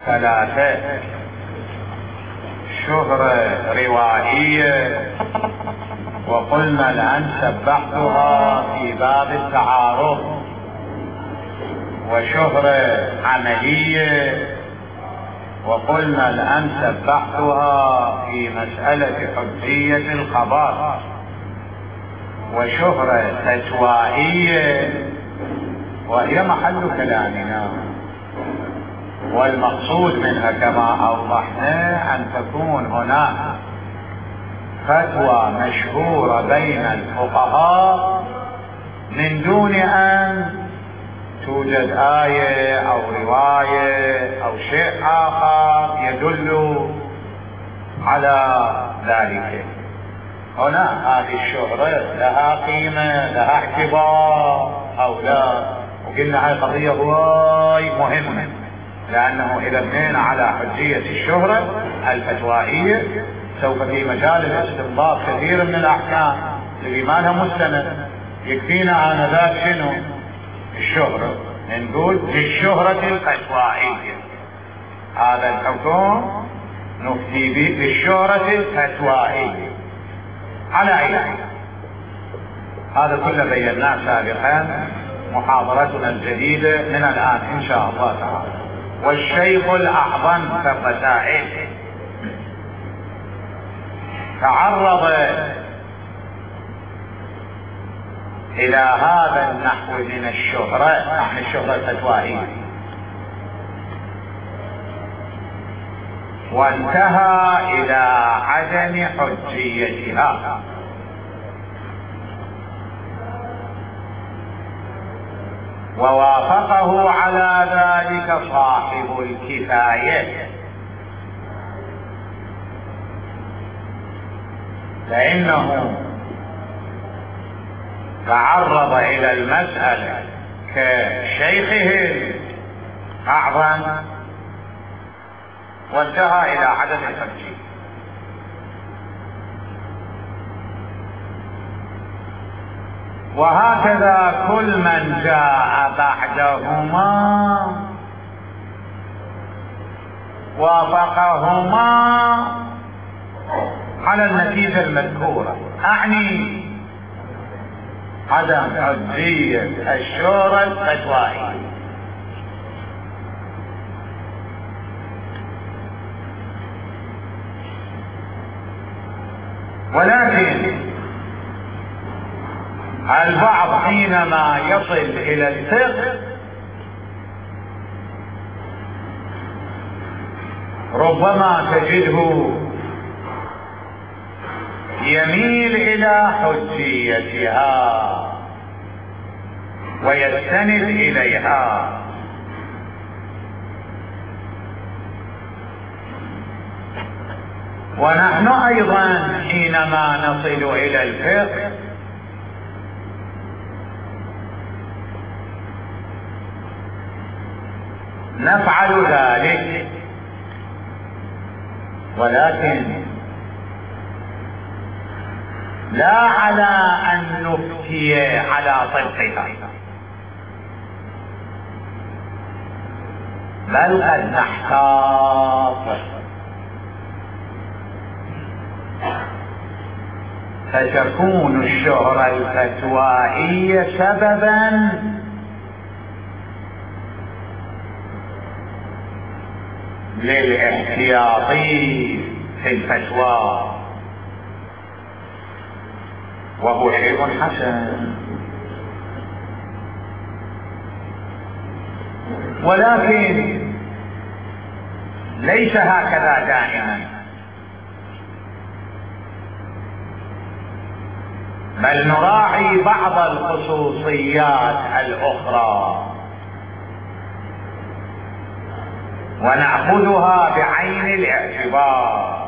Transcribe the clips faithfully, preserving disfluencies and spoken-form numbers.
ثلاثة: شهرة روائية، وقلنا الآن سبحتها في باب التعارض، وشهرة عملية، وقلنا الآن سبحتها في مسألة حجية الخبر، وشهرة فتوائية وهي محل كلامنا، والمقصود منها كما أوضحنا أن تكون هناك فتوى مشهورة بين الفقهاء من دون أن توجد آية أو رواية أو شيء آخر يدل على ذلك. هنا هذه الشهرة لها قيمة، لها اعتبار أو لا؟ وقلنا هذه قضية هواي مهمة، لأنه إذا بنينا على حجية الشهرة الفتوائية سوف في مجال الاستنباط كثير من الأحكام اللي ما لها مستند. يكفينا آنذاك شنو؟ الشهرة، نقول للشهرة الفتوائية، هذا الحكم نفتي به بالشهرة الفتوائية على أي حال. هذا كله بيناه سابقا، محاضرتنا الجديدة من الآن إن شاء الله تعالى. والشيخ الأعظم في الرسائل تعرض إلى هذا النحو من الشهرة، عن الشهرة الفتوائية، وانتهى إلى عدم حجيتها، ووافقه على ذلك صاحب الكفاية، فإنه تعرض إلى المسألة كشيخه الأعظم وانتهى إلى عدم الحجية. وهكذا كل من جاء بعدهما وافقهما على النتيجة المذكورة، أعني عدم حجية الشهرة الفتوائية. ولكن البعض حينما يصل إلى الفقه ربما تجده يميل إلى حجيتها ويستند إليها، ونحن أيضا حينما نصل إلى الفقه نفعل ذلك، ولكن لا على أن نفتي على طبقها، بل قد نحتاط فتكون الشهرة الفتوائية سببا للاحتياط في الفتوى، وهو شيء حسن. ولكن ليس هكذا دائما، بل نراعي بعض الخصوصيات الأخرى ونأخذها بعين الاعتبار.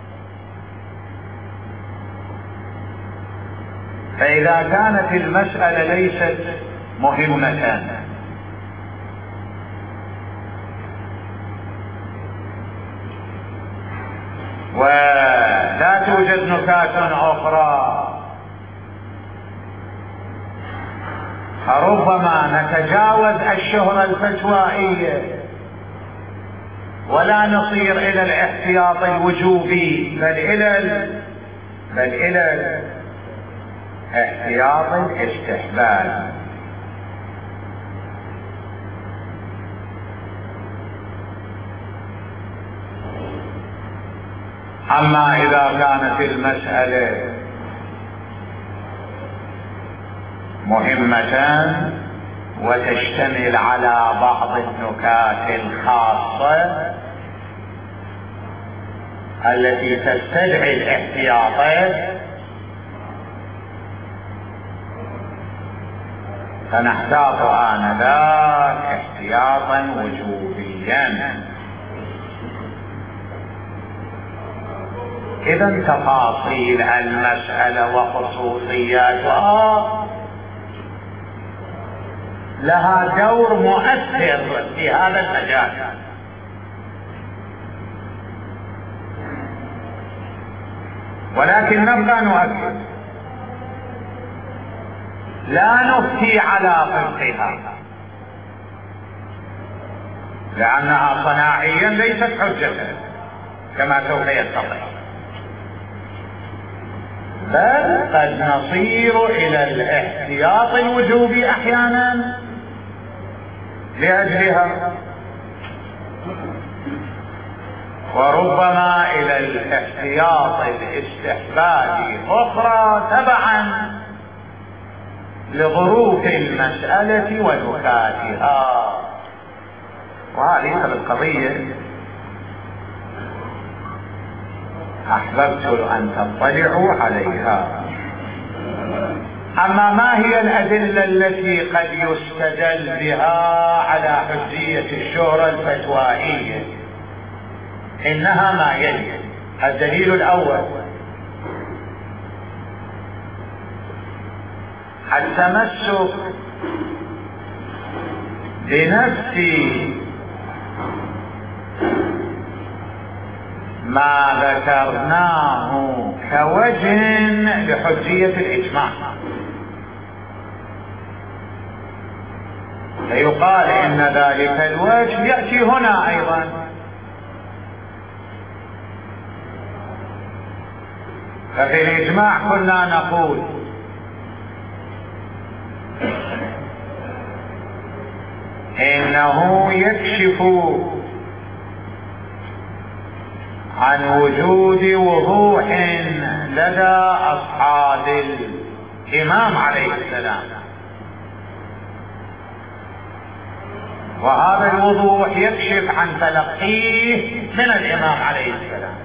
فإذا كانت المسألة ليست مهمة ولا توجد نكات أخرى فربما نتجاوز الشهرة الفتوائية ولا نصير إلى الاحتياط الوجوبي، بل إلى بل إلى احتياط الاستحباب. أما إذا كانت المسألة مهمة وتشتمل على بعض النكات الخاصة التي تستدعي الاحتياطات، فنحتاط آنذاك احتياطا وجوبيا. إذا تفاصيل المسألة وخصوصياتها لها دور مؤثر في هذا المجال، ولكن نبقى نؤكد لا نفتي على فقهها، لأنها صناعيا ليست حجة كما سوف يتضح، بل قد نصير إلى الاحتياط الوجوبي أحيانا لأجلها، وربما إلى الاحتياط الاستحبابي أخرى تبعا لظروف المسألة ونكاتها. وهذه القضية أحببت أن تطلعوا عليها. أما ما هي الأدلة التي قد يستدل بها على حجية الشهرة الفتوائية؟ إنها ما يلي. الدليل الأول: التمسك بنفس ما ذكرناه كوجه لحجية الإجماع، فيقال إن ذلك الوجه يأتي هنا أيضا. ففي الإجماع كنا نقول إنه يكشف عن وجود وضوح لدى أصحاب الإمام عليه السلام، وهذا الوضوح يكشف عن تلقيه من الإمام عليه السلام.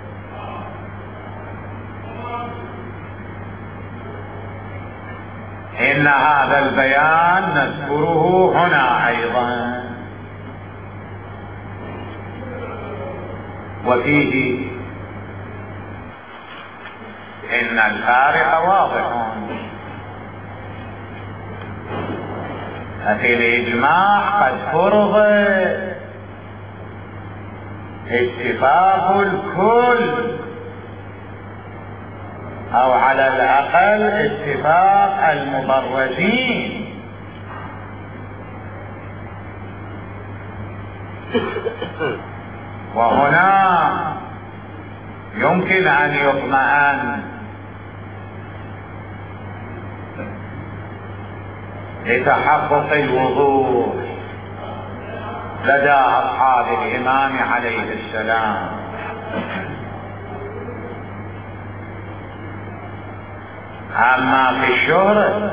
إن هذا البيان نذكره هنا أيضا، وفيه إن الفارق واضح. ففي الإجماع قد فرض اتفاق الكل، أو على الأقل اتفاق المبرزين، وهنا يمكن أن يطمئن لتحقق الوضوح لدى أصحاب الإمام عليه السلام. أما في الشهرة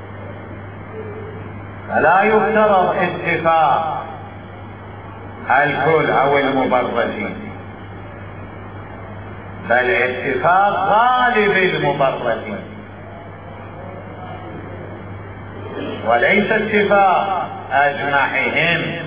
فلا يفترض اتفاق الكل أو المبرزين، بل اتفاق غالب المبرزين، وليس اتفاق أجمعهم.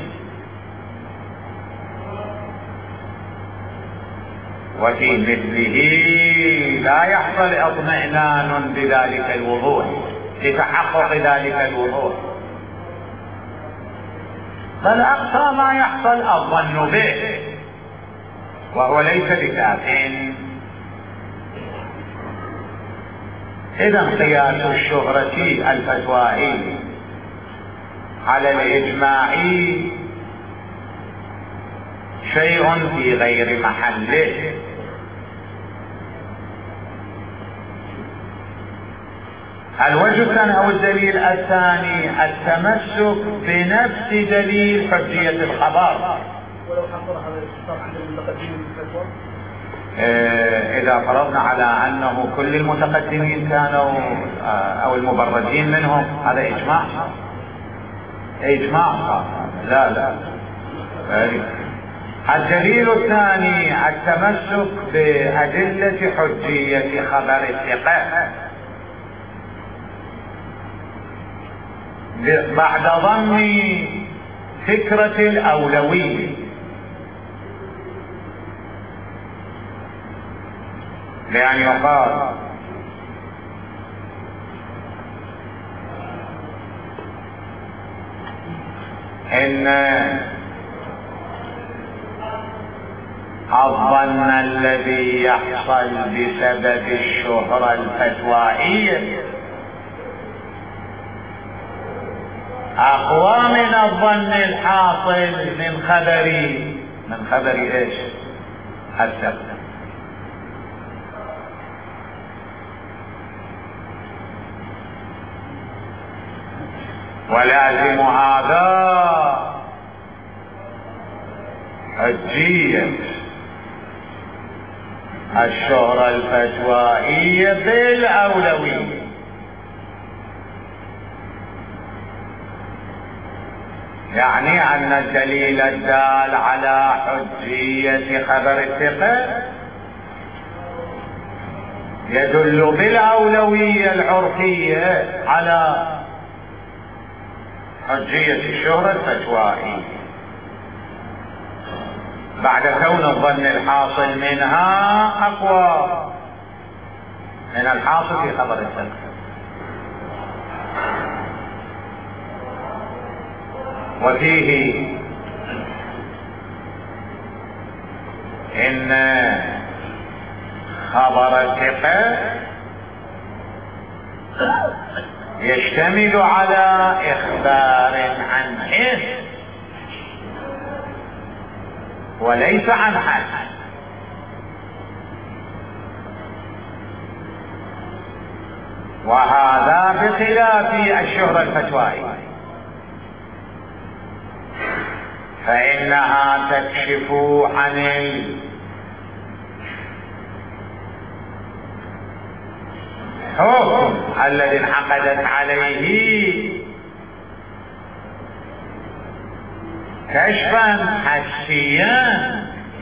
وفي مثله لا يحصل اطمئنان بذلك الوضوح، لتحقق ذلك الوضوح، بل أقصى ما يحصل الظن به، وهو ليس بكاف. إذا قياس الشهرة الفتوائي على الإجماع شيء في غير محله. الوجه الثاني أو الدليل الثاني التمسك بنفس دليل حجية الخبر. ولو حصل هذا الاختصار عند المتقدمين في الفتوى؟ إذا فرضنا على أنه كل المتقدمين كانوا أو المبرزين منهم، هذا إجماع إجماع لا لا. الدليل الثاني التمسك بأدلة حجية خبر الثقة بعد ضم فكرة الأولوية، لأن يقال إن الظن الذي يحصل بسبب الشهرة الفتوائية أقوى من الظن الحاصل من خبري من خبري إيش؟ الثقة. ولازم هذا حجية الشهرة الفتوائية بالأولوية، يعني أن الدليل الدال على حجية خبر الثقة يدل بالأولوية العرفية على حجية الشهرة الفتوائية بعد كون الظن الحاصل منها أقوى من الحاصل في خبر الثقة. وفيه إن خبر الثقة يشتمل على إخبار عن حس وليس عن حس، وهذا بخلاف الشهرة الفتوائية، فإنها تكشف عن الحكم الذي انعقدت عليه كشفا حسيا،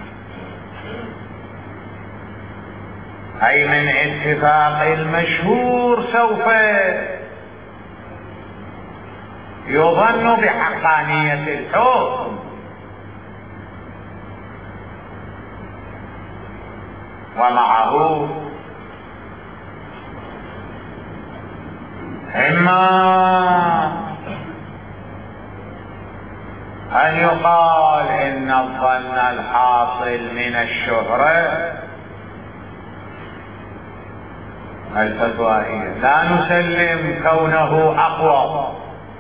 أي من اتفاق المشهور سوف يظن بحقانية الحكم، ومعه إما أن يقال إن الظن الحاصل من الشهرة الفتوائية لا نسلم كونه أقوى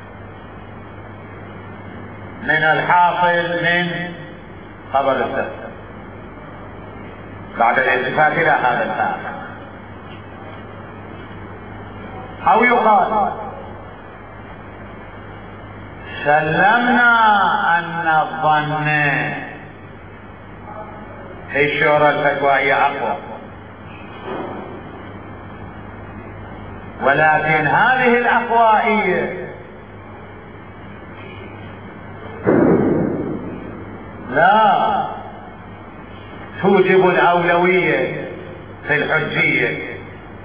من الحاصل من خبر الثقة بعد الالتفات إلى هذا الفارق، أو يقال سلمنا أن الظن في الشهرة الفتوائية أقوى، ولكن هذه الأقوائية لا توجب الأولوية في الحجية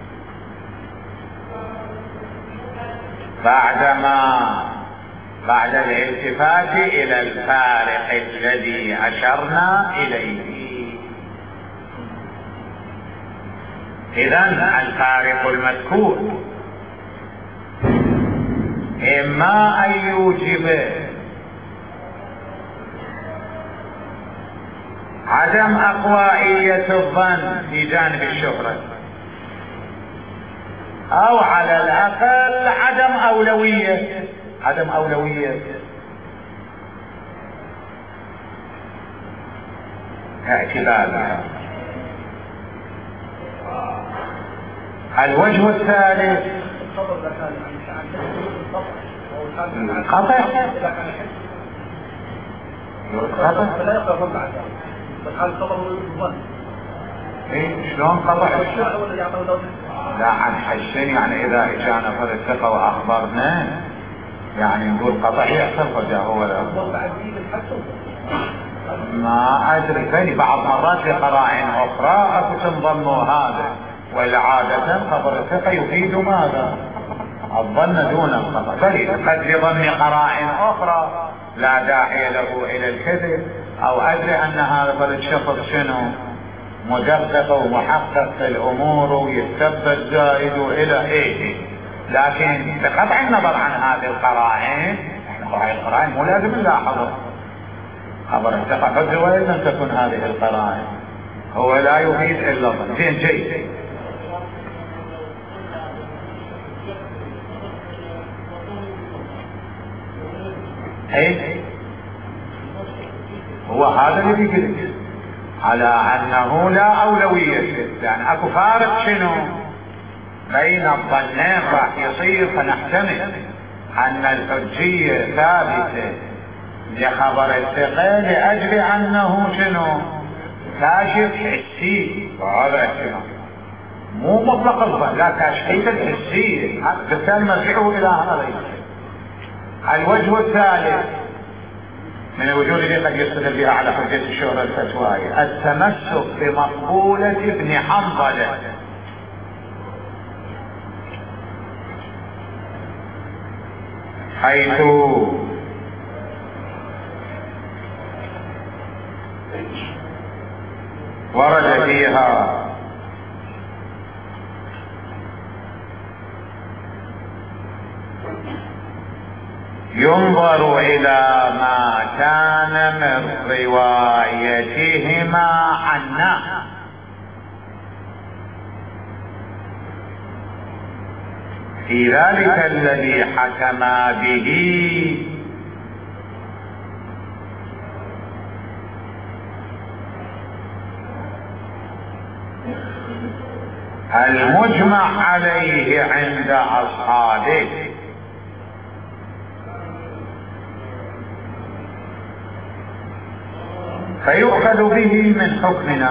بعدما بعد الالتفات إلى الفارق الذي أشرنا إليه. إذن الفارق المذكور إما أن يوجب عدم أقوائية الظن في جانب الشهرة، أو على الأقل عدم أولوية عدم أولوية اعتبارها. الوجه الثالث القطع. ايه شلون قطع؟ لا عن حسين يعني اذا اجانا فرد ثقة واخبرنا يعني نقول قطع يحصل فجاه هو لا ما ادري فيني بعض مرات لقرائن اخرى اكو تنضموا هذا، ولا عادة خبر الثقة يفيد ماذا؟ الظن دون القطع، بل قد لضمن قرائن اخرى لا داعي له الى الكذب، او ادري ان هذا الشخص شنو مدقق ومحقق في الامور ويتثبت زايد الى ايه، لكن بقطع النظر عن هذه القرائن هذه القرائن مو لازم نلاحظها. خبر الثقة حجة وإن لم تكن هذه القرائن هو لا يفيد الا الظن. زين جيد. ايه هو هذا اللي بيقول على انه لا اولوية، يعني اكو فارق شنو بين الظنين راح يصير، فنحتمل ان الحجية ثابتة لخبر الثقة لاجل انه شنو كاشف حسي، وهذا احتمال مو مطلق الظن لا كاشفية الحسية، بالتالي مرجعه الى هذا. الوجه الثالث من الوجوه التي قد يستدل بها على حجة الشهرة الفتوائي التمسك بمقبولة ابن حنظلة، حيث ورد فيها ينظر الى ما كان من روايتهما عنا، في ذلك الذي حكما به المجمع عليه عند اصحابه، فيؤخذ به من حكمنا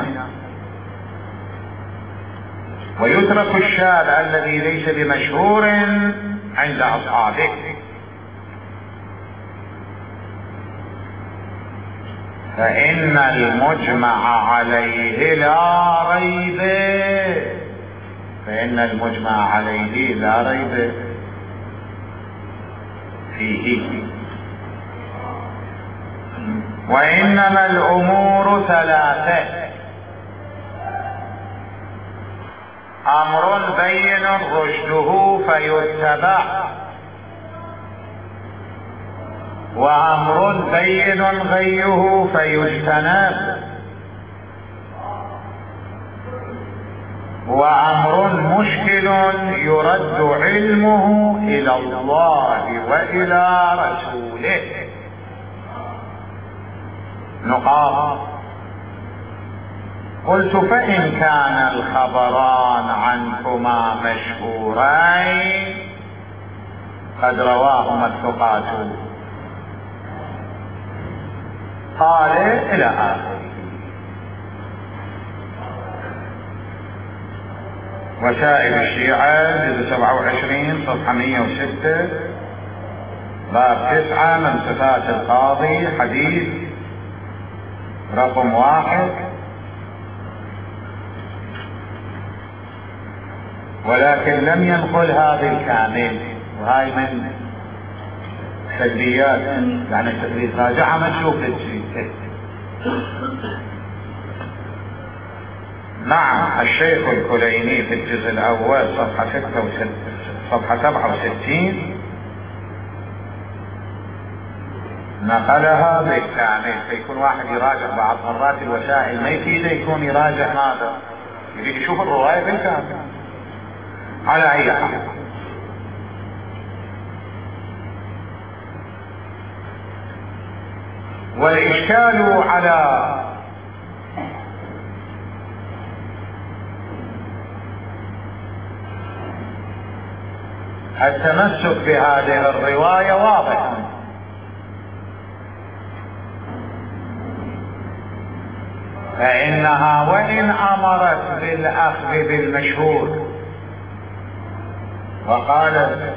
ويترك الشاذ الذي ليس بمشهور عند اصحابه. فإن المجمع عليه لا ريب فإن المجمع عليه لا ريب فيه. وإنما الأمور ثلاثة: أمر بين رشده فيتبع، وأمر بين غيه فيجتنب، وأمر مشكل يرد علمه إلى الله وإلى رسوله. نقاط. قلت: فإن كان الخبران عنكما مشهورين قد رواهما الثقات، قال إلى آخره. وسائل الشيعة جزء سبعة وعشرين صفحة مئة وستة باب تسعة من صفات القاضي حديث رقم واحد. ولكن لم ينقل هذا الكامل، وهاي من سلبيات يعني التدريس. راجعها ما تشوف الشيء. نعم، الشيخ الكليني في الجزء الاول صفحة ستة وستين صفحة سبعة وستين نقلها بالكامل. فيكون واحد يراجع بعض مرات الوسائل ما يفيده يكون يراجع هذا، يريد يشوف الرواية بالكامل. على اي حال، والاشكال على التمسك بهذه الرواية واضح، فإنها وإن أمرت بالأخذ بالمشهور وقالت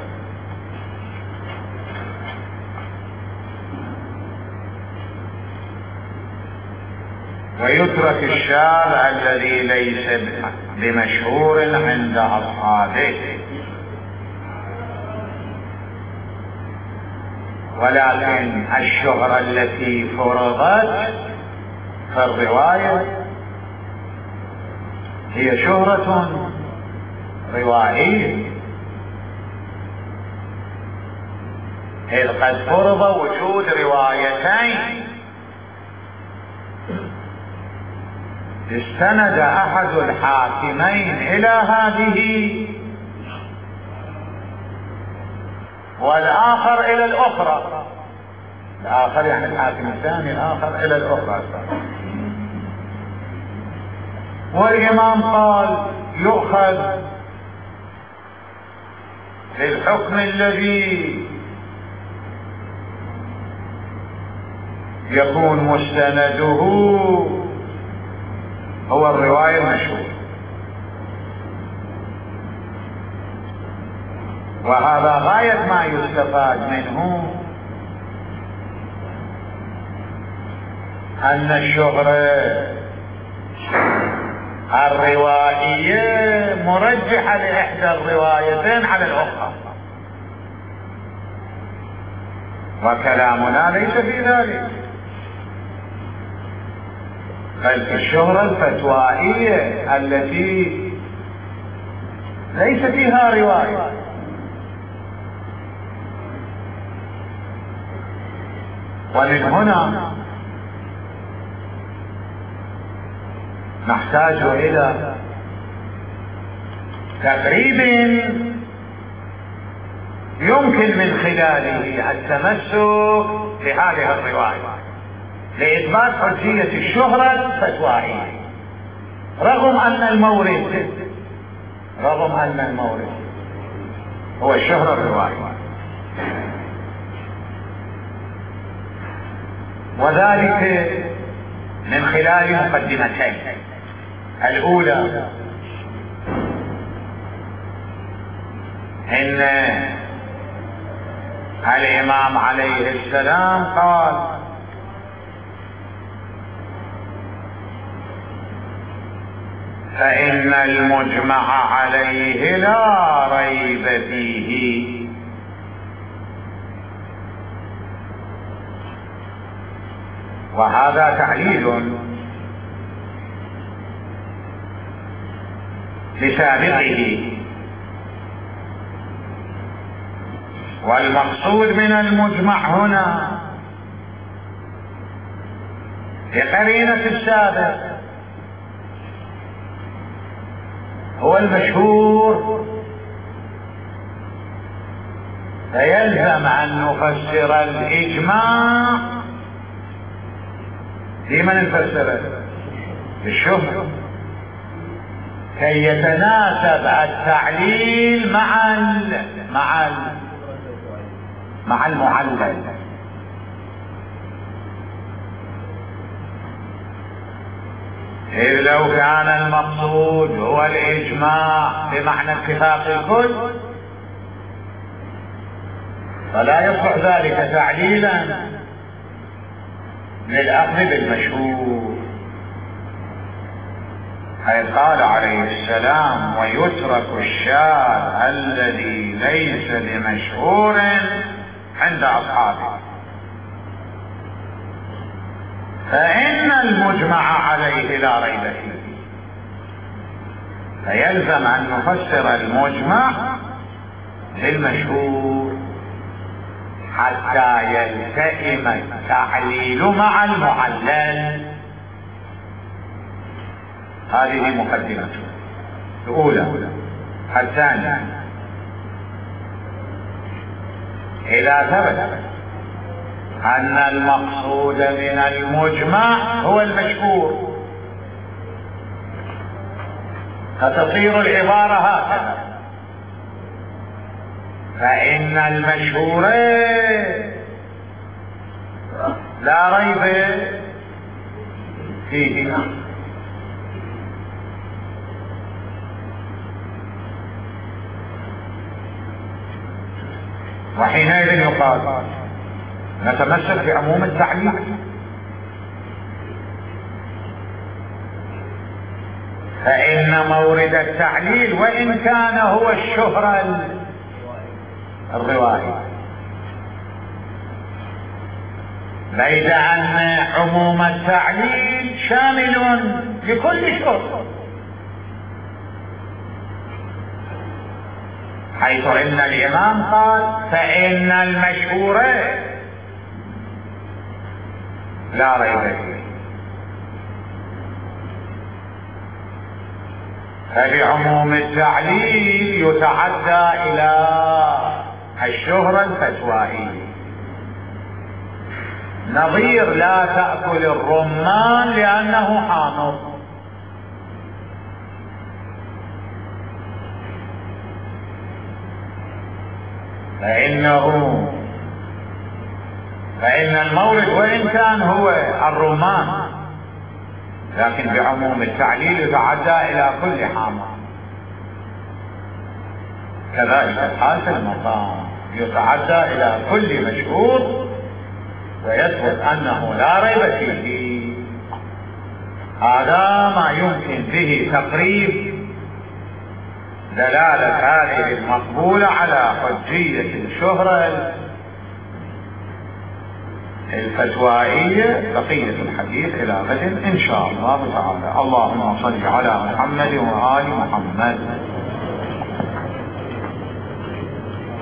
ويترك الشاذ الذي ليس بمشهور عند أصحابه، ولكن الشهرة التي فرضت في الرواية هي شهرة روائية، إذ قد فرض وجود روايتين استند أحد الحاكمين إلى هذه والآخر إلى الأخرى، الآخر يعني الحاكم الثاني، الآخر إلى الأخرى. والإمام قال يؤخذ للحكم الذي يكون مستنده هو الرواية المشهورة، وهذا غاية ما يستفاد منه، أن الشهرة الروائية مرجحة لإحدى الروايتين على الأخرى، وكلامنا ليس في ذلك، بل في الشهرة الفتوائية التي ليس فيها رواية. ومن هنا نحتاج إلى تقريب يمكن من خلاله التمسك بهذه الرواية لإثبات حجية الشهرة الفتوائية، رغم أن المورد رغم أن المورد هو الشهرة الروائية، وذلك من خلال مقدمتين. الأولى إن الإمام عليه السلام قال فإن المجمع عليه لا ريب فيه، وهذا تعليل لسابقه، والمقصود من المجمع هنا بقرينة السابق هو المشهور، فيلزم أن نفسر الإجماع بمن نفسره بالشهرة كي يتناسب التعليل مع ال مع ال مع المعلل. إذ لو كان المقصود هو الإجماع بمعنى اتفاق الكل فلا يصلح ذلك تعليلا للأخذ بالمشهور، حيث قال عليه السلام ويترك الشاذ الذي ليس بمشهور عند أصحابه، فإن المجمع عليه لا ريب فيه، فيلزم أن نفسر المجمع بالمشهور حتى يلتئم التعليل مع المعلل. هذه مقدمة الأولى. الثانية إذا ثبت أن المقصود من المجمع هو المشهور فتصير العبارة هكذا فإن المشهور لا ريب فيه. وحينئذ يقال نتمسك بعموم التعليل، فإن مورد التعليل وإن كان هو الشهرة الروائي، بيد أن عموم التعليل شامل لكل شهرة، حيث ان الامام قال فان المشهور لا ريب فيه. فبعموم التعليل يتعدى الى الشهرة الفتوائية، نظير لا تأكل الرمان لأنه حامض، فإنه فإن المورد وإن كان هو الرمان، لكن بعموم التعليل يتعدى إلى كل حامض. كذلك الحال في المقام يتعدى إلى كل مشهور ويثبت أنه لا ريب فيه. هذا ما يمكن به تقريب دلالة هذه المقبولة على حجية الشهرة الفتوائية. بقية الحديث إلى غد إن شاء الله تعالى. اللهم صل على محمد وآل محمد.